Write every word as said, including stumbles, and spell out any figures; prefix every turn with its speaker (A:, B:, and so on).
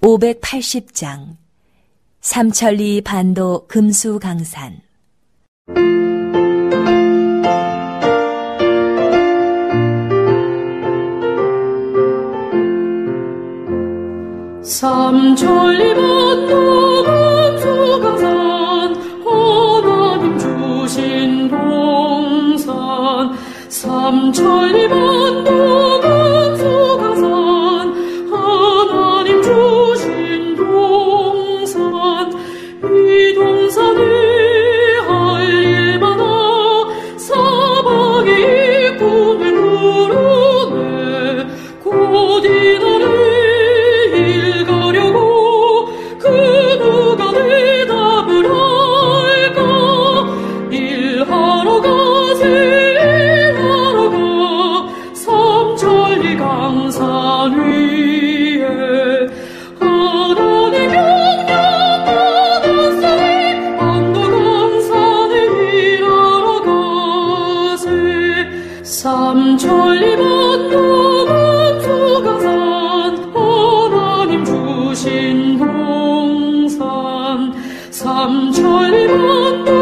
A: 오백팔십 장 삼천리 반도 금수강산.
B: 삼천리 반도 금수강산, 하나님 주신 동산. 삼천리 반도 금수강산, 하나님 주신 동산. 이 동산에 할 일 많아 사방이 꿈을 부르네. 곧 이날에 강산 위에 하나님 명령 받았으니 반도 강산에 일하러 가세. 삼천리 반도 금수강산, 하나님 주신 동산. 삼천리 반도